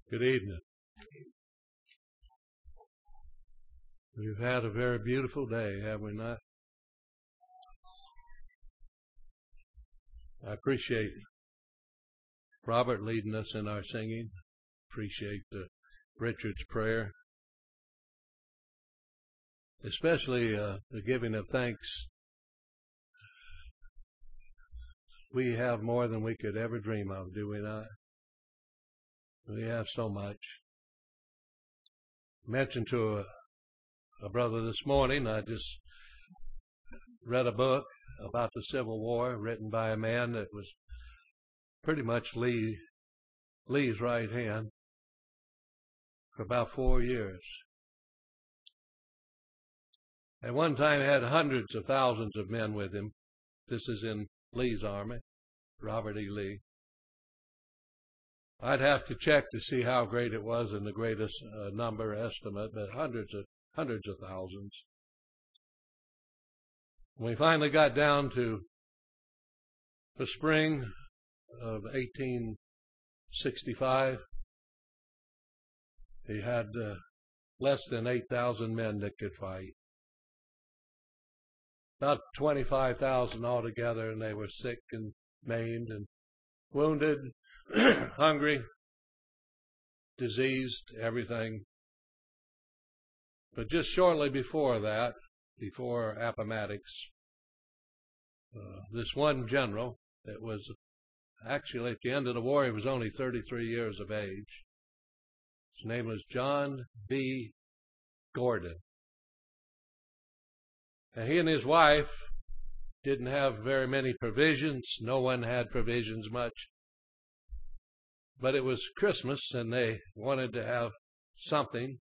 Good evening. We've had a very beautiful day, have we not? I appreciate Robert leading us in our singing. Appreciate Richard's prayer. Especially the giving of thanks. We have more than we could ever dream of, do we not? We have so much. Mentioned to a brother this morning, I just read a book about the Civil War written by a man that was pretty much Lee's right hand for about 4 years. At one time had hundreds of thousands of men with him. This is in Lee's army, Robert E. Lee. I'd have to check to see how great it was in the greatest number estimate, but hundreds of thousands. When we finally got down to the spring of 1865, he had less than 8,000 men that could fight. About 25,000 altogether, and they were sick and maimed and wounded, hungry, diseased, everything. But just shortly before that, before Appomattox, this one general that was actually at the end of the war, he was only 33 years of age. His name was John B. Gordon. And he and his wife didn't have very many provisions. No one had provisions much. But it was Christmas, and they wanted to have something.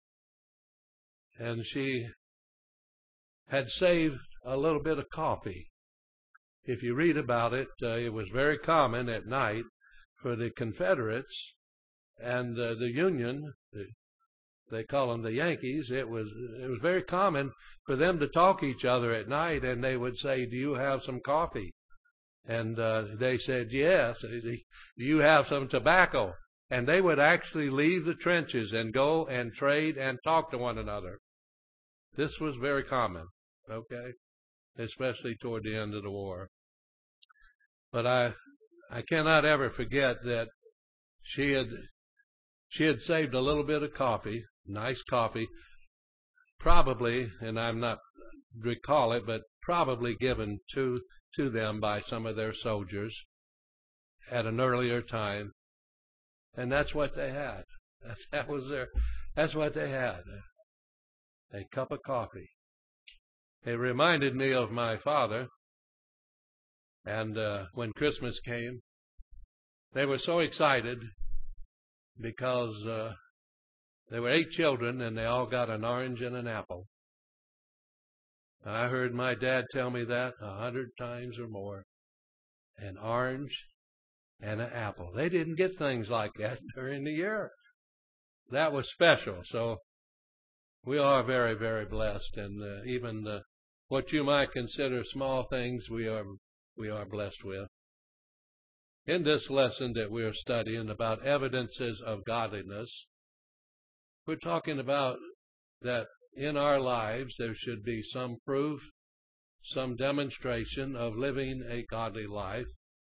And she had saved a little bit of coffee. If you read about it, it was very common at night for the Confederates and the Union, they call them the Yankees, it was very common for them to talk each other at night, and they would say, "Do you have some coffee?" And they said, "Yes." "Do you have some tobacco?" And they would actually leave the trenches and go and trade and talk to one another. This was very common, okay, especially toward the end of the war. But I cannot ever forget that she had saved a little bit of coffee, nice coffee, probably, and I'm not recall it, but probably given to them by some of their soldiers at an earlier time. And that's what they had. That's what they had. A cup of coffee. It reminded me of my father. And when Christmas came, they were so excited because there were 8 children and they all got an orange and an apple. I heard my dad tell me that 100 times or more. An orange and an apple. They didn't get things like that during the year. That was special. So we are very, very blessed. And even what you might consider small things, we are blessed with. In this lesson that we are studying about evidences of godliness, we're talking about that in our lives there should be some proof, some demonstration of living a godly life.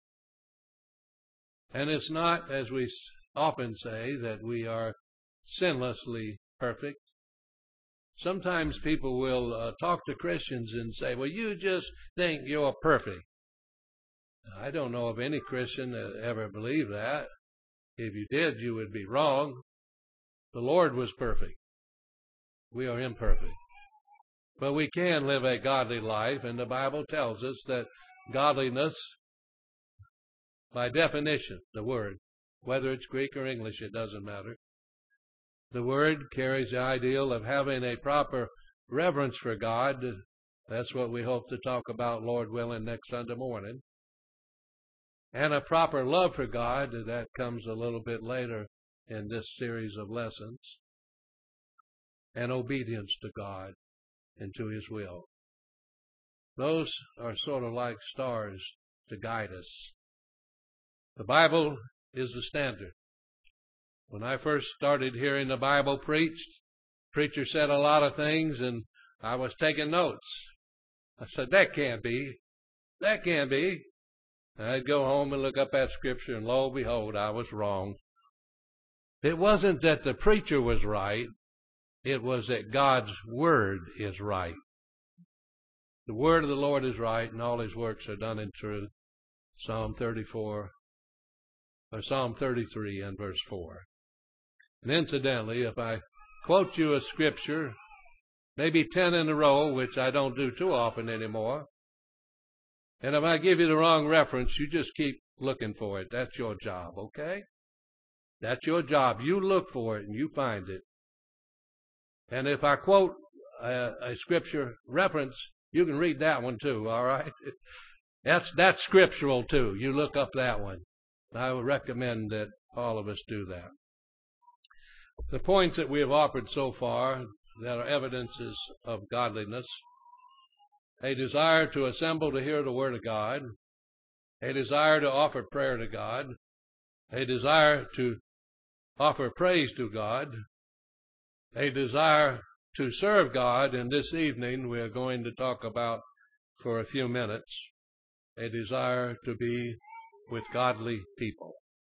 And it's not, as we often say, that we are sinlessly perfect. Sometimes people will talk to Christians and say, "Well, you just think you're perfect." I don't know of any Christian that ever believed that. If you did, you would be wrong. The Lord was perfect. We are imperfect. But we can live a godly life, and the Bible tells us that godliness, by definition, the word, whether it's Greek or English, it doesn't matter. The word carries the ideal of having a proper reverence for God. That's what we hope to talk about, Lord willing, next Sunday morning. And a proper love for God, that comes a little bit later in this series of lessons. And obedience to God and to His will. Those are sort of like stars to guide us. The Bible is the standard. When I first started hearing the Bible preached, preacher said a lot of things, and I was taking notes. I said, that can't be. That can't be. I'd go home and look up that scripture, and lo and behold, I was wrong. It wasn't that the preacher was right. It was that God's Word is right. The Word of the Lord is right, and all His works are done in truth. Psalm 33 and verse 4. And incidentally, if I quote you a scripture, maybe 10 in a row, which I don't do too often anymore, and if I give you the wrong reference, you just keep looking for it. That's your job, okay? That's your job. You look for it and you find it. And if I quote a scripture reference, you can read that one too, all right? That's scriptural too. You look up that one. I would recommend that all of us do that. The points that we have offered so far that are evidences of godliness: a desire to assemble to hear the Word of God, a desire to offer prayer to God, a desire to offer praise to God, a desire to serve God, and this evening we are going to talk about, for a few minutes, a desire to be with godly people.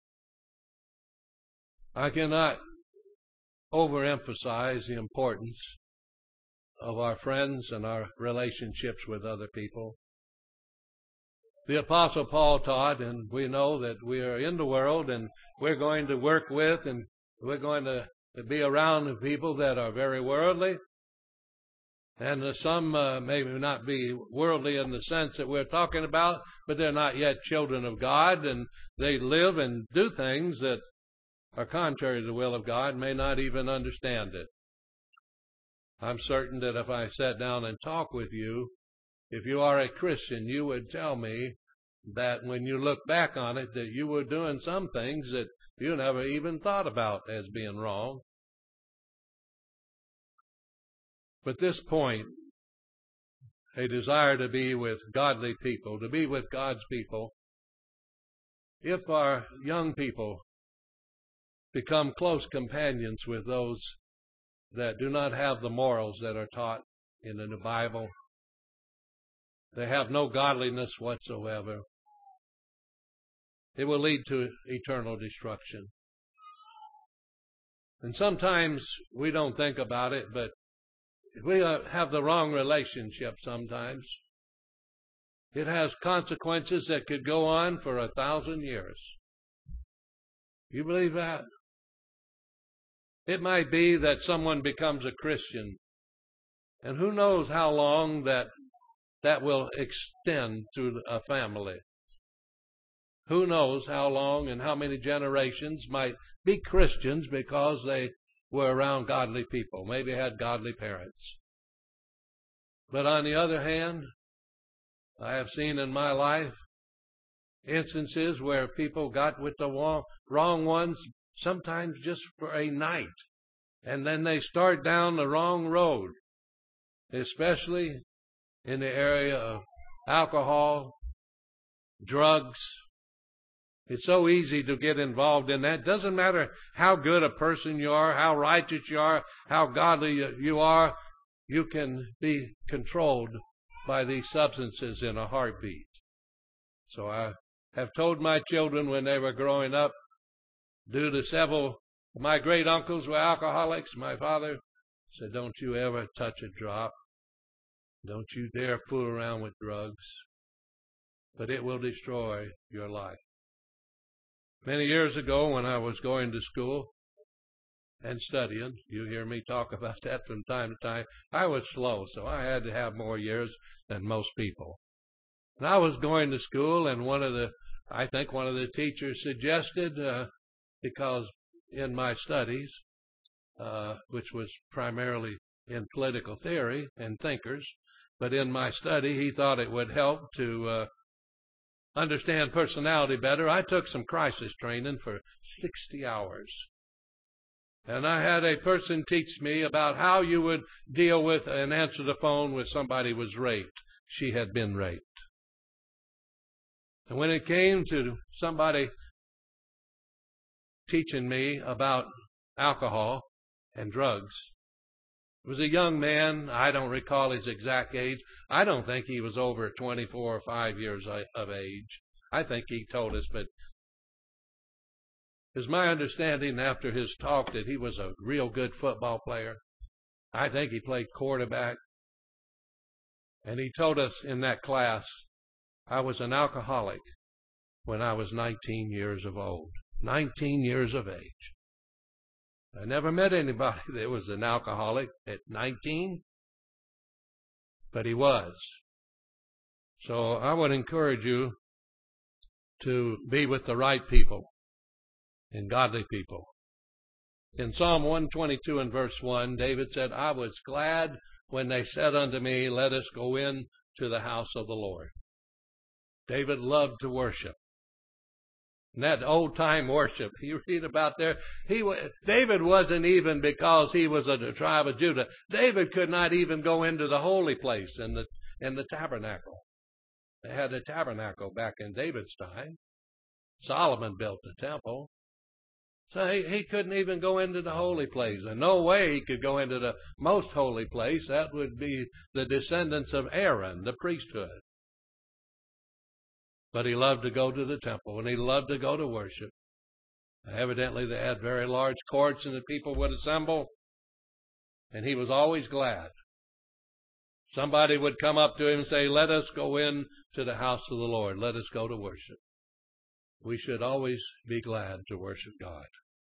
I cannot overemphasize the importance of our friends and our relationships with other people. The Apostle Paul taught, and we know that we are in the world and we're going to work with and we're going to be around people that are very worldly. And some may not be worldly in the sense that we're talking about, but they're not yet children of God, and they live and do things that are contrary to the will of God, may not even understand it. I'm certain that if I sat down and talked with you, if you are a Christian, you would tell me that when you look back on it, that you were doing some things that you never even thought about as being wrong. But this point, a desire to be with godly people, to be with God's people, if our young people become close companions with those that do not have the morals that are taught in the Bible, they have no godliness whatsoever, it will lead to eternal destruction. And sometimes we don't think about it, but if we have the wrong relationship sometimes, it has consequences that could go on for 1,000 years. You believe that? It might be that someone becomes a Christian, and who knows how long that will extend through a family. Who knows how long and how many generations might be Christians because they were around godly people, maybe had godly parents. But on the other hand, I have seen in my life instances where people got with the wrong ones, sometimes just for a night, and then they start down the wrong road, especially in the area of alcohol, drugs. It's so easy to get involved in that. Doesn't matter how good a person you are, how righteous you are, how godly you are, you can be controlled by these substances in a heartbeat. So I have told my children when they were growing up, due to several of my great uncles were alcoholics, my father said, don't you ever touch a drop. Don't you dare fool around with drugs, but it will destroy your life. Many years ago, when I was going to school and studying, you hear me talk about that from time to time, I was slow, so I had to have more years than most people. And I was going to school, and I think one of the teachers suggested, because in my studies, which was primarily in political theory and thinkers, but in my study, he thought it would help to understand personality better. I took some crisis training for 60 hours. And I had a person teach me about how you would deal with and answer the phone when somebody was raped. She had been raped. And when it came to somebody teaching me about alcohol and drugs. He was a young man. I don't recall his exact age. I don't think he was over 24 or 5 years of age. I think he told us, but it's my understanding after his talk that he was a real good football player. I think he played quarterback. And he told us in that class, I was an alcoholic when I was 19 years of old. 19 years of age. I never met anybody that was an alcoholic at 19, but he was. So I would encourage you to be with the right people and godly people. In Psalm 122 and verse 1, David said, I was glad when they said unto me, let us go in to the house of the Lord. David loved to worship. And that old-time worship, you read about there, David wasn't even, because he was of the tribe of Judah, David could not even go into the holy place in the tabernacle. They had a tabernacle back in David's time. Solomon built the temple. So he couldn't even go into the holy place. And no way he could go into the most holy place. That would be the descendants of Aaron, the priesthood. But he loved to go to the temple, and he loved to go to worship. Evidently, they had very large courts, and the people would assemble, and he was always glad. Somebody would come up to him and say, let us go in to the house of the Lord. Let us go to worship. We should always be glad to worship God.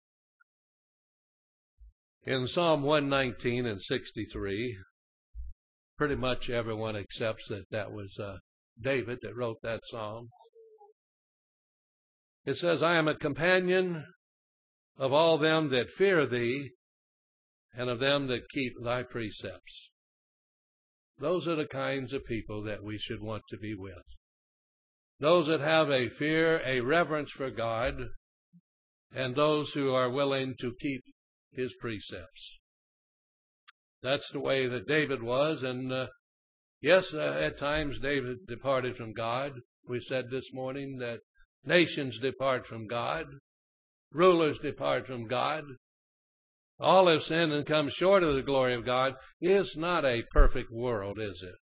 In Psalm 119 and 63, pretty much everyone accepts that was David that wrote that psalm. It says, I am a companion of all them that fear thee, and of them that keep thy precepts. Those are the kinds of people that we should want to be with. Those that have a fear, a reverence for God, and those who are willing to keep his precepts. That's the way that David was, and yes, at times David departed from God. We said this morning that nations depart from God. Rulers depart from God. All have sinned and come short of the glory of God. It's not a perfect world, is it?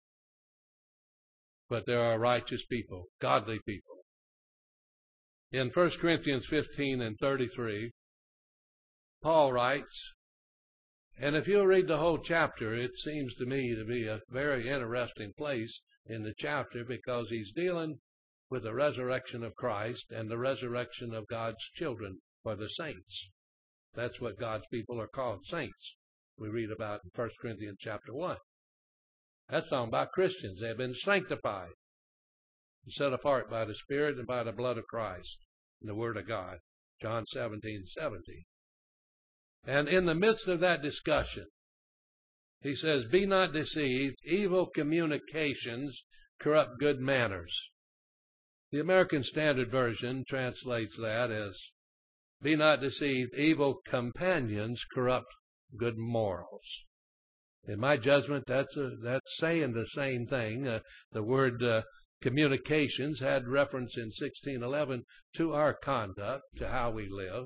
But there are righteous people, godly people. In 1 Corinthians 15 and 33, Paul writes, and if you'll read the whole chapter, it seems to me to be a very interesting place in the chapter, because he's dealing with the resurrection of Christ and the resurrection of God's children, or the saints. That's what God's people are called, saints. We read about in 1 Corinthians chapter 1. That's talking about Christians. They have been sanctified and set apart by the Spirit and by the blood of Christ and the Word of God. John 17:17. And in the midst of that discussion, he says, be not deceived, evil communications corrupt good manners. The American Standard Version translates that as, be not deceived, evil companions corrupt good morals. In my judgment, that's saying the same thing. The word communications had reference in 1611 to our conduct, to how we live.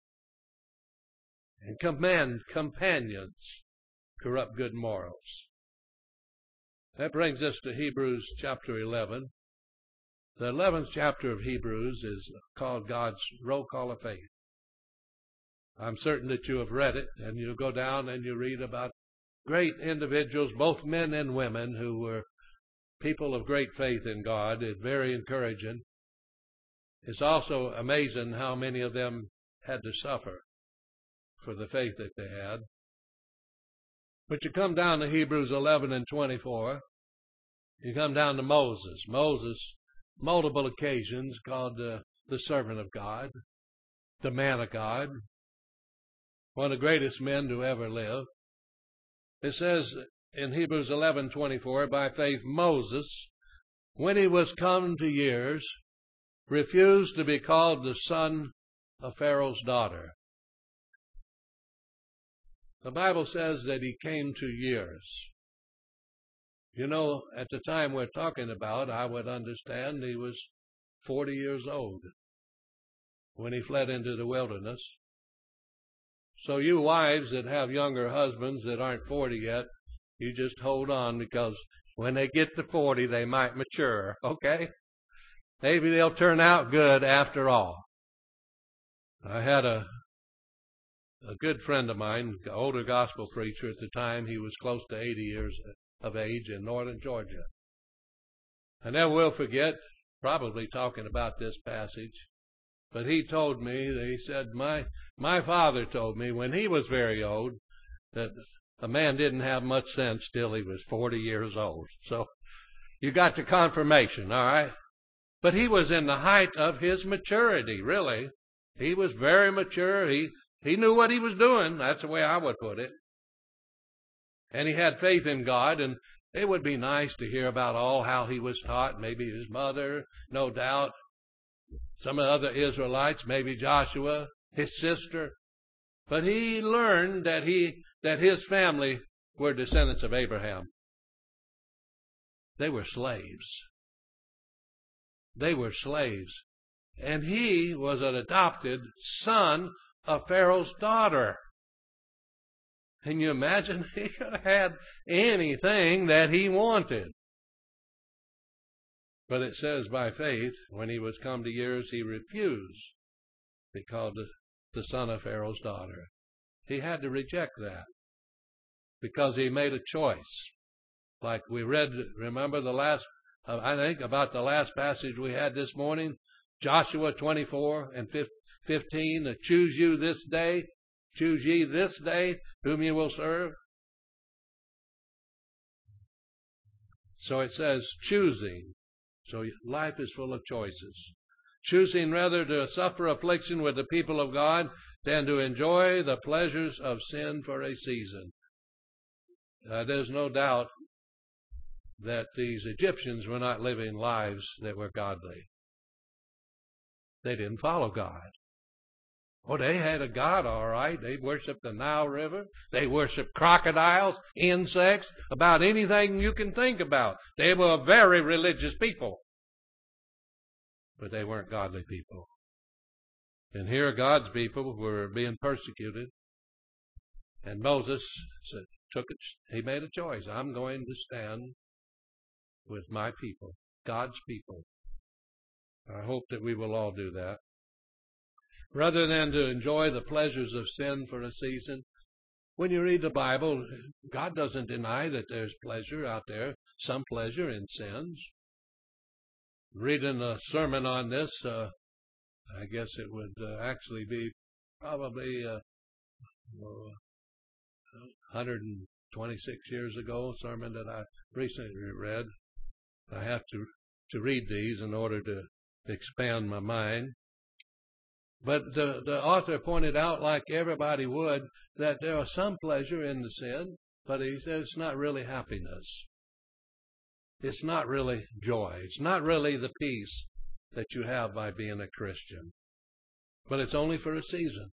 And companions corrupt good morals. That brings us to Hebrews chapter 11. The 11th chapter of Hebrews is called God's Roll Call of Faith. I'm certain that you have read it, and you go down and you read about great individuals, both men and women, who were people of great faith in God. It's very encouraging. It's also amazing how many of them had to suffer for the faith that they had. But you come down to Hebrews 11 and 24. You come down to Moses. Moses, multiple occasions called the servant of God, the man of God, one of the greatest men to ever live. It says in Hebrews 11:24, by faith Moses, when he was come to years, refused to be called the son of Pharaoh's daughter. The Bible says that he came to years. You know, at the time we're talking about, I would understand he was 40 years old. when he fled into the wilderness. So you wives that have younger husbands that aren't 40 yet, you just hold on, because when they get to 40, they might mature, okay? Maybe they'll turn out good after all. I had a good friend of mine, an older gospel preacher at the time. He was close to 80 years of age in northern Georgia. I never will forget, probably talking about this passage, but he told me, he said, my father told me when he was very old that a man didn't have much sense till he was 40 years old. So you got the confirmation, all right? But he was in the height of his maturity, really. He was very mature. He knew what he was doing. That's the way I would put it. And he had faith in God, and it would be nice to hear about all how he was taught. Maybe his mother, no doubt. Some of the other Israelites, maybe Joshua, his sister. But he learned that his family were descendants of Abraham. They were slaves. They were slaves. And he was an adopted son of Pharaoh's daughter. Can you imagine? He could have had anything that he wanted. But it says by faith, when he was come to years, he refused to be called the son of Pharaoh's daughter. He had to reject that because he made a choice. Like we read, remember I think about the last passage we had this morning, Joshua 24 and 15, choose ye this day whom you will serve. So it says choosing. So life is full of choices. Choosing rather to suffer affliction with the people of God than to enjoy the pleasures of sin for a season. There's no doubt that these Egyptians were not living lives that were godly. They didn't follow God. Oh, they had a God, all right. They worshiped the Nile River. They worshiped crocodiles, insects, about anything you can think about. They were very religious people. But they weren't godly people. And here God's people were being persecuted. And Moses he made a choice. I'm going to stand with my people, God's people. I hope that we will all do that. Rather than to enjoy the pleasures of sin for a season, when you read the Bible, God doesn't deny that there's pleasure out there, some pleasure in sins. Reading a sermon on this, I guess it would actually be probably 126 years ago, a sermon that I recently read. I have to read these in order to expand my mind. But the author pointed out, like everybody would, that there was some pleasure in the sin, but he says it's not really happiness. It's not really joy. It's not really the peace that you have by being a Christian. But it's only for a season.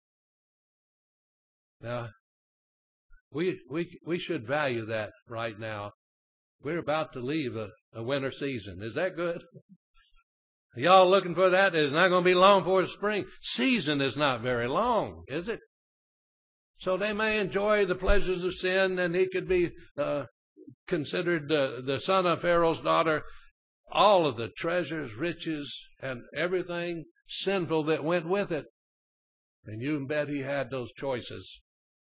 Now, we should value that right now. We're about to leave a winter season. Is that good? Are y'all looking for that? It's not going to be long for the spring. Season is not very long, is it? So they may enjoy the pleasures of sin, and he could be considered the son of Pharaoh's daughter. All of the treasures, riches, and everything sinful that went with it. And you can bet he had those choices.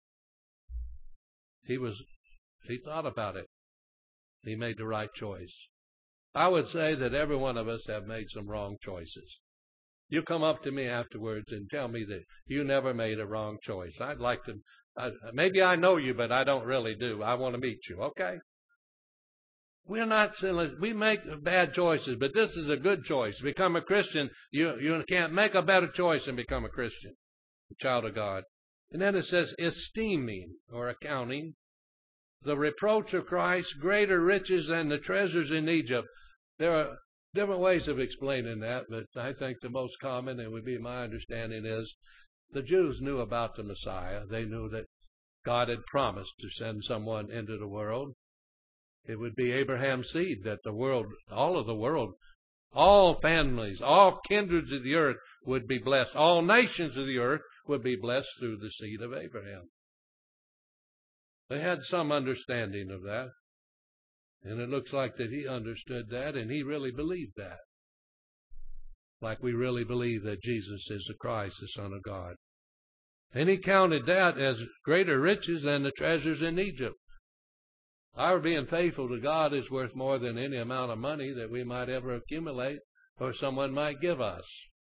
He thought about it. He made the right choice. I would say that every one of us have made some wrong choices. You come up to me afterwards and tell me that you never made a wrong choice. I'd like to, maybe I know you, but I don't really do. I want to meet you, okay? We're not sinless. We make bad choices, but this is a good choice. Become a Christian. You can't make a better choice than become a Christian, a child of God. And then it says esteeming or accounting the reproach of Christ greater riches than the treasures in Egypt. There are different ways of explaining that, but I think the most common, and would be my understanding, is the Jews knew about the Messiah. They knew that God had promised to send someone into the world. It would be Abraham's seed that all of the world, All families, all kindreds of the earth would be blessed. All nations of the earth would be blessed through the seed of Abraham. They had some understanding of that. And it looks like that he understood that, and he really believed that. Like we really believe that Jesus is the Christ, the Son of God. And he counted that as greater riches than the treasures in Egypt. Our being faithful to God is worth more than any amount of money that we might ever accumulate or someone might give us.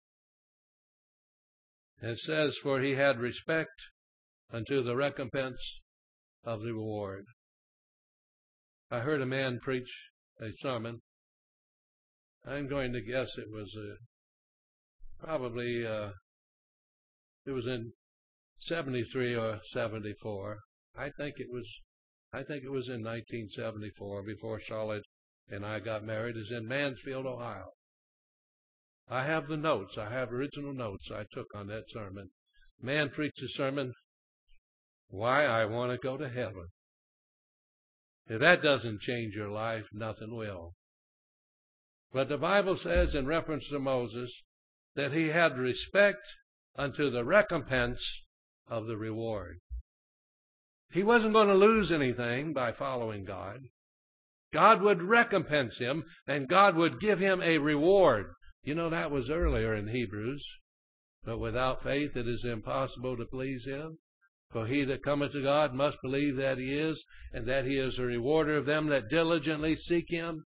It says, for he had respect unto the recompense of the reward. I heard a man preach a sermon. I'm going to guess it was probably it was in 73 or 74. I think it was in 1974, before Charlotte and I got married. Is in Mansfield, Ohio. I have the notes. I have original notes I took on that sermon. Man preached a sermon, Why I Want to Go to Heaven. If that doesn't change your life, nothing will. But the Bible says in reference to Moses that he had respect unto the recompense of the reward. He wasn't going to lose anything by following God. God would recompense him, and God would give him a reward. You know, that was earlier in Hebrews. But without faith it is impossible to please him. For he that cometh to God must believe that he is, and that he is a rewarder of them that diligently seek him.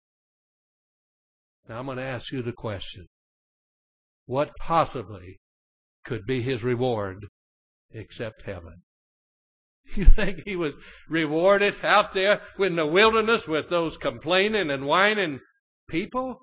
Now I'm going to ask you the question. What possibly could be his reward except heaven? You think he was rewarded out there in the wilderness with those complaining and whining people?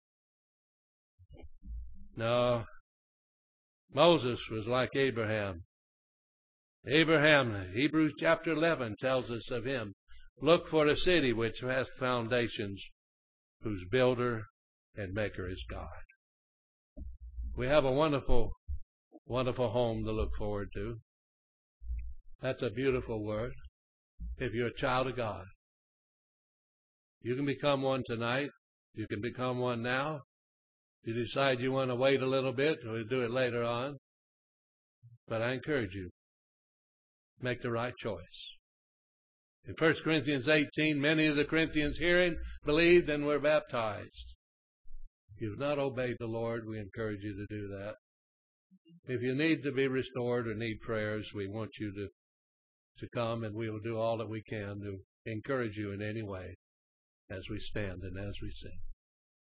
No. Moses was like Abraham. Abraham, Hebrews chapter 11 tells us of him. Look for a city which has foundations, whose builder and maker is God. We have a wonderful, wonderful home to look forward to. That's a beautiful word. If you're a child of God, you can become one tonight. You can become one now. If you decide you want to wait a little bit, we'll do it later on. But I encourage you, make the right choice. In 1 Corinthians 18, many of the Corinthians hearing believed and were baptized. If you've not obeyed the Lord, we encourage you to do that. If you need to be restored or need prayers, we want you to come, and we will do all that we can to encourage you in any way as we stand and as we sing.